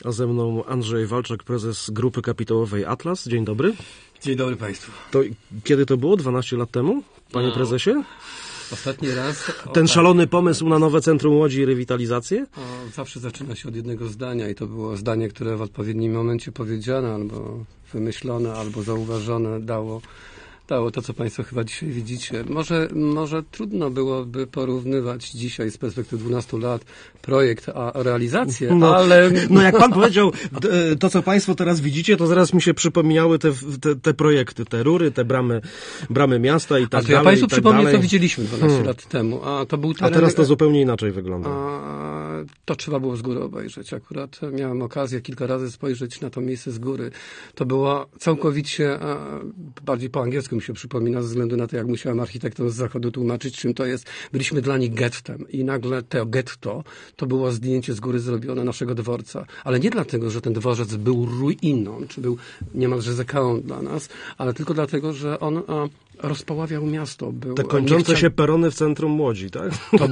A ze mną Andrzej Walczak, prezes Grupy Kapitałowej Atlas. Dzień dobry. Dzień dobry Państwu. To kiedy to było? 12 lat temu, panie prezesie? Ostatni raz... Ten szalony pomysł na nowe Centrum Łodzi i rewitalizację? Zawsze zaczyna się od jednego zdania i to było zdanie, które w odpowiednim momencie powiedziane, albo wymyślone, albo zauważone dało to, co Państwo chyba dzisiaj widzicie. Może trudno byłoby porównywać dzisiaj z perspektywy 12 lat projekt a realizację, ale... No jak Pan powiedział, to co Państwo teraz widzicie, to zaraz mi się przypomniały te projekty, te rury, te bramy miasta i tak dalej. Ja Państwu przypomnę, co widzieliśmy 12 lat temu. A teraz to zupełnie inaczej wygląda. To trzeba było z góry obejrzeć. Akurat miałem okazję kilka razy spojrzeć na to miejsce z góry. To było całkowicie, bardziej po angielsku mi się przypomina, ze względu na to, jak musiałem architektom z zachodu tłumaczyć, czym to jest. Byliśmy dla nich gettem i nagle to getto to było zdjęcie z góry zrobione naszego dworca. Ale nie dlatego, że ten dworzec był ruiną, czy był niemalże zekaą dla nas, ale tylko dlatego, że on rozpoławiał miasto. Te kończące się perony w centrum Łodzi, tak?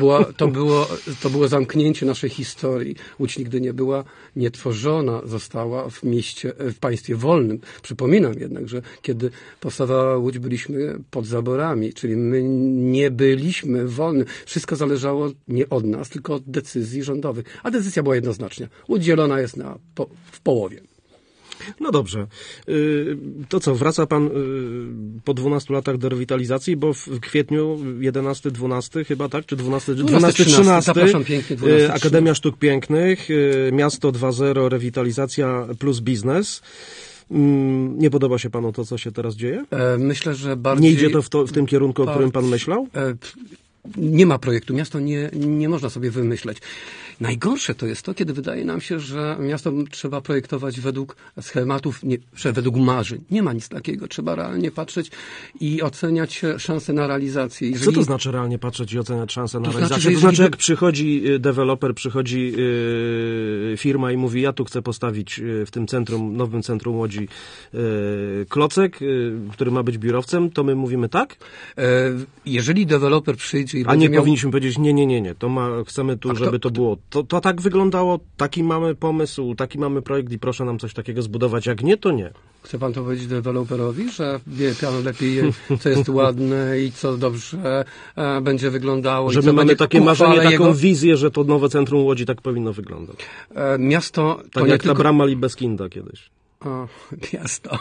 To było zamknięcie naszej historii. Łódź nigdy nie była, nie tworzona została w mieście, w państwie wolnym. Przypominam jednak, że kiedy powstawała Łódź, byliśmy pod zaborami, czyli my nie byliśmy wolni. Wszystko zależało nie od nas, tylko od decyzji rządowych. A decyzja była jednoznaczna. Łódź dzielona jest w połowie. No dobrze. To co, wraca Pan po 12 latach do rewitalizacji, bo w kwietniu 11-12 chyba, tak? Czy 12-13? Zapraszam pięknie. 12, Akademia Sztuk Pięknych, Miasto 2.0, rewitalizacja plus biznes. Nie podoba się Panu to, co się teraz dzieje? Myślę, że bardziej... Nie idzie to w tym kierunku, o którym Pan myślał? Nie ma projektu. Miasto nie można sobie wymyśleć. Najgorsze to jest to, kiedy wydaje nam się, że miasto trzeba projektować według schematów, według marzeń. Nie ma nic takiego. Trzeba realnie patrzeć i oceniać szanse na realizację. Co to znaczy realnie patrzeć i oceniać szanse na realizację? To znaczy, jak przychodzi deweloper, przychodzi firma i mówi, ja tu chcę postawić w tym centrum, nowym centrum Łodzi klocek, który ma być biurowcem, to my mówimy tak? Jeżeli deweloper przyjdzie i a nie powinniśmy powiedzieć, nie, chcemy tu, żeby to było. To tak wyglądało, taki mamy pomysł, taki mamy projekt i proszę nam coś takiego zbudować. Jak nie, to nie. Chce Pan to powiedzieć deweloperowi, że wie Pan lepiej, co jest ładne i co dobrze będzie wyglądało? Że my mamy takie marzenie, taką wizję, że to nowe centrum Łodzi tak powinno wyglądać. Miasto... Tak jak ta brama Libeskinda kiedyś. Miasto.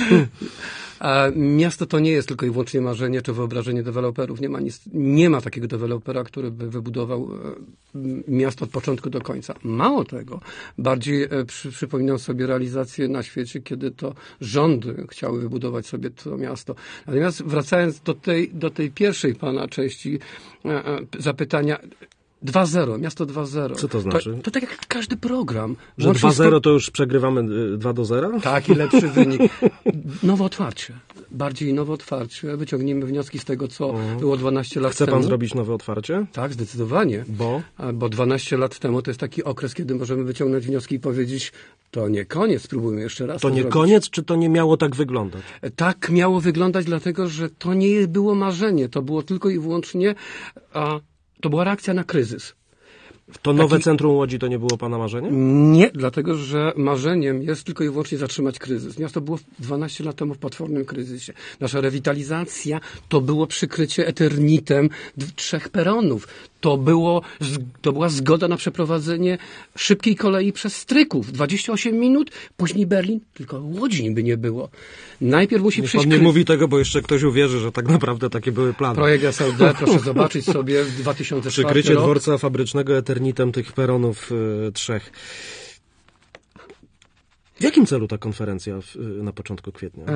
Miasto to nie jest tylko i wyłącznie marzenie czy wyobrażenie deweloperów. Nie ma takiego dewelopera, który by wybudował miasto od początku do końca. Mało tego, bardziej przypominam sobie realizację na świecie, kiedy to rządy chciały wybudować sobie to miasto. Natomiast wracając do tej pierwszej Pana części zapytania, 2.0, miasto 2.0. Co to znaczy? To tak jak każdy program. Że 2.0 to już przegrywamy 2-0? Tak, i lepszy wynik. Nowe otwarcie. Bardziej nowe otwarcie. Wyciągnijmy wnioski z tego, co było 12 lat temu. Chce Pan zrobić nowe otwarcie? Tak, zdecydowanie. Bo 12 lat temu to jest taki okres, kiedy możemy wyciągnąć wnioski i powiedzieć, to nie koniec, spróbujmy jeszcze raz. To nie zrobić. Koniec, czy to nie miało tak wyglądać? Tak miało wyglądać, dlatego że to nie było marzenie. To było tylko i wyłącznie... To była reakcja na kryzys. To nowe centrum Łodzi to nie było Pana marzeniem? Nie, dlatego że marzeniem jest tylko i wyłącznie zatrzymać kryzys. Miasto było 12 lat temu w potwornym kryzysie. Nasza rewitalizacja to było przykrycie eternitem 3 peronów. To była zgoda na przeprowadzenie szybkiej kolei przez Stryków. 28 minut, później Berlin, tylko Łodzi niby nie było. Najpierw musi przyjść... Pan nie mówi tego, bo jeszcze ktoś uwierzy, że tak naprawdę takie były plany. Projekt SLD, proszę zobaczyć sobie w 2004 Przykrycie dworca fabrycznego eternitem tych peronów 3. W jakim celu ta konferencja na początku kwietnia?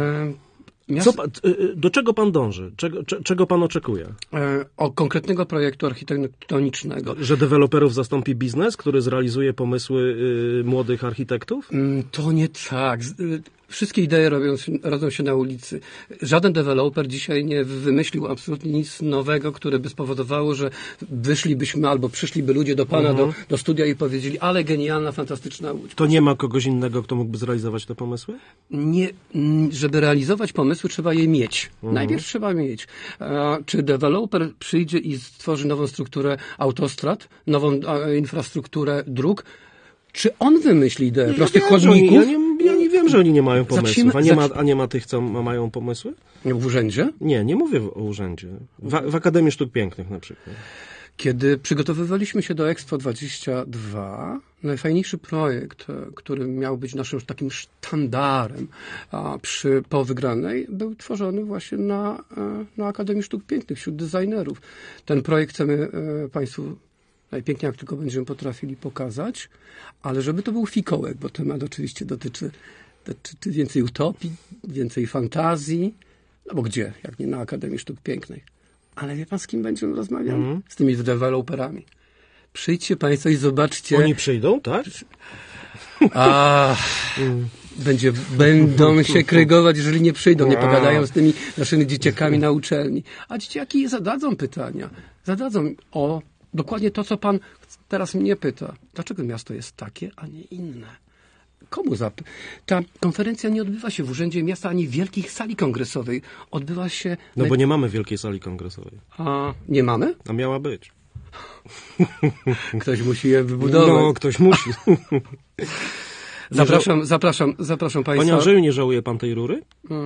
Do czego Pan dąży? Czego Pan oczekuje? Konkretnego projektu architektonicznego. Że deweloperów zastąpi biznes, który zrealizuje pomysły młodych architektów? To nie tak. Wszystkie idee rodzą się na ulicy. Żaden deweloper dzisiaj nie wymyślił absolutnie nic nowego, które by spowodowało, że wyszlibyśmy albo przyszliby ludzie do Pana do studia i powiedzieli, ale genialna, fantastyczna Łódź. To nie ma kogoś innego, kto mógłby zrealizować te pomysły? Nie. Żeby realizować pomysły, trzeba je mieć. Najpierw trzeba mieć. Czy deweloper przyjdzie i stworzy nową strukturę autostrad, nową infrastrukturę dróg, Czy on wymyśli ideę prostych chodników? Ja nie wiem, że oni nie mają pomysłów. A nie ma tych, co mają pomysły? W urzędzie? Nie mówię o urzędzie. W Akademii Sztuk Pięknych na przykład. Kiedy przygotowywaliśmy się do Expo 22, najfajniejszy projekt, który miał być naszym takim sztandarem po wygranej, był tworzony właśnie na Akademii Sztuk Pięknych wśród designerów. Ten projekt chcemy Państwu najpiękniej jak tylko będziemy potrafili pokazać, ale żeby to był fikołek, bo temat oczywiście dotyczy więcej utopii, więcej fantazji, no bo gdzie, jak nie na Akademii Sztuk Pięknych. Ale wie pan, z kim będziemy rozmawiali? Z tymi deweloperami. Przyjdźcie państwo i zobaczcie. Oni przyjdą, tak? Będą się krygować, jeżeli nie przyjdą, nie pogadają z tymi naszymi dzieciakami na uczelni. A dzieciaki zadadzą pytania. Zadadzą o dokładnie to, co pan teraz mnie pyta. Dlaczego miasto jest takie, a nie inne? Komu ta konferencja nie odbywa się w Urzędzie Miasta ani w wielkiej sali kongresowej. Odbywa się... bo nie mamy wielkiej sali kongresowej. A nie mamy? A miała być. Ktoś musi je wybudować. No, ktoś musi. Zapraszam państwa. Panie Andrzeju, nie żałuje pan tej rury?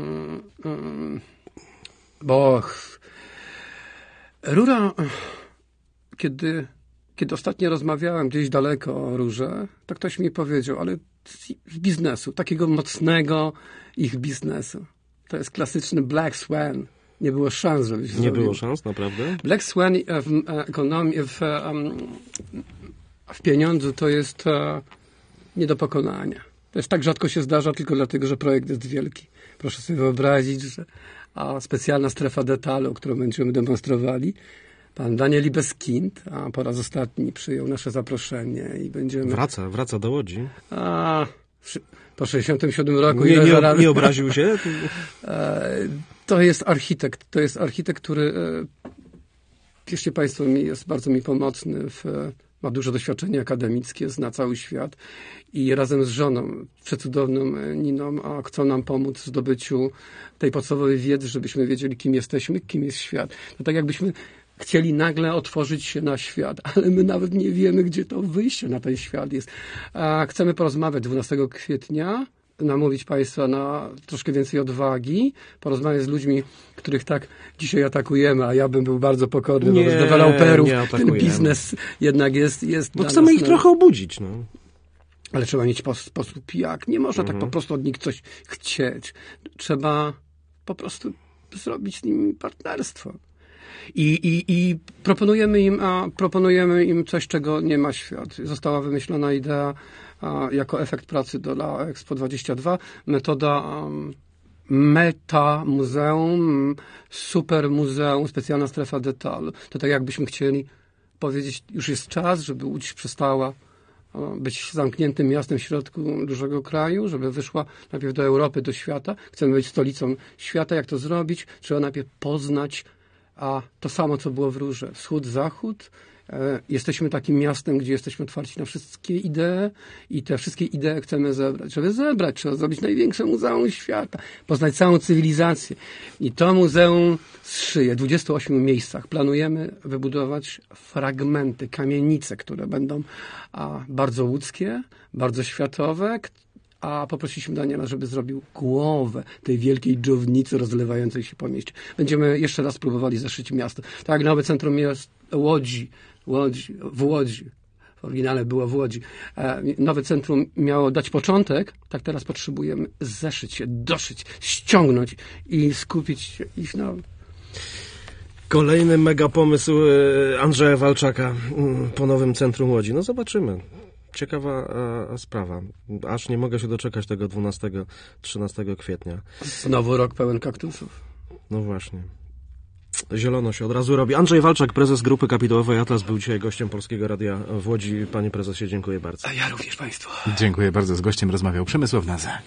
Bo rura, kiedy ostatnio rozmawiałem gdzieś daleko o rurze, to ktoś mi powiedział, ale z biznesu, takiego mocnego ich biznesu. To jest klasyczny Black Swan. Nie było szans, żeby się Nie było szans, naprawdę? Black Swan w ekonomii, w pieniądzu to jest nie do pokonania. To jest tak rzadko się zdarza tylko dlatego, że projekt jest wielki. Proszę sobie wyobrazić, że specjalna strefa detalu, którą będziemy demonstrowali, pan Daniel Libeskind, po raz ostatni przyjął nasze zaproszenie i będziemy... Wraca do Łodzi. Po 67 roku... Nie obraził się? To jest architekt, który, wierzcie państwo, jest bardzo mi pomocny, ma duże doświadczenie akademickie, zna cały świat i razem z żoną, przecudowną Niną, chcą nam pomóc w zdobyciu tej podstawowej wiedzy, żebyśmy wiedzieli, kim jesteśmy, kim jest świat. To tak jakbyśmy chcieli nagle otworzyć się na świat, ale my nawet nie wiemy, gdzie to wyjście na ten świat jest. Chcemy porozmawiać 12 kwietnia, namówić państwa na troszkę więcej odwagi, porozmawiać z ludźmi, których tak dzisiaj atakujemy, a ja bym był bardzo pokorny wobec deweloperów. Ten biznes jednak jest bo chcemy ich trochę obudzić. No. Ale trzeba mieć sposób jak. Nie można tak po prostu od nich coś chcieć. Trzeba po prostu zrobić z nimi partnerstwo. I proponujemy im coś, czego nie ma świat. Została wymyślona idea jako efekt pracy dla Expo 22, metoda meta muzeum, super muzeum, specjalna strefa detalu. To tak jakbyśmy chcieli powiedzieć, już jest czas, żeby Łódź przestała być zamkniętym miastem w środku dużego kraju, żeby wyszła najpierw do Europy, do świata. Chcemy być stolicą świata. Jak to zrobić? Trzeba najpierw poznać to samo, co było w Rurze. Wschód, zachód. Jesteśmy takim miastem, gdzie jesteśmy otwarci na wszystkie idee i te wszystkie idee chcemy zebrać. Żeby zebrać, trzeba zrobić największe muzeum świata, poznać całą cywilizację. I to muzeum zszyje w 28 miejscach. Planujemy wybudować fragmenty, kamienice, które będą bardzo łódzkie, bardzo światowe, a poprosiliśmy Daniela, żeby zrobił głowę tej wielkiej dżownicy rozlewającej się po mieście. Będziemy jeszcze raz próbowali zaszyć miasto. Tak jak nowe centrum jest w Łodzi. W oryginale było w Łodzi. Nowe centrum miało dać początek, tak teraz potrzebujemy zeszyć się, doszyć, ściągnąć i skupić ich na... Kolejny mega pomysł Andrzeja Walczaka po nowym centrum Łodzi. No zobaczymy. Ciekawa sprawa. Aż nie mogę się doczekać tego 12-13 kwietnia. Znowu rok pełen kaktusów. No właśnie. Zielono się od razu robi. Andrzej Walczak, prezes Grupy Kapitałowej Atlas, był dzisiaj gościem Polskiego Radia w Łodzi. Panie prezesie, dziękuję bardzo. A ja również państwu. Dziękuję bardzo. Z gościem rozmawiał Przemysław Naza.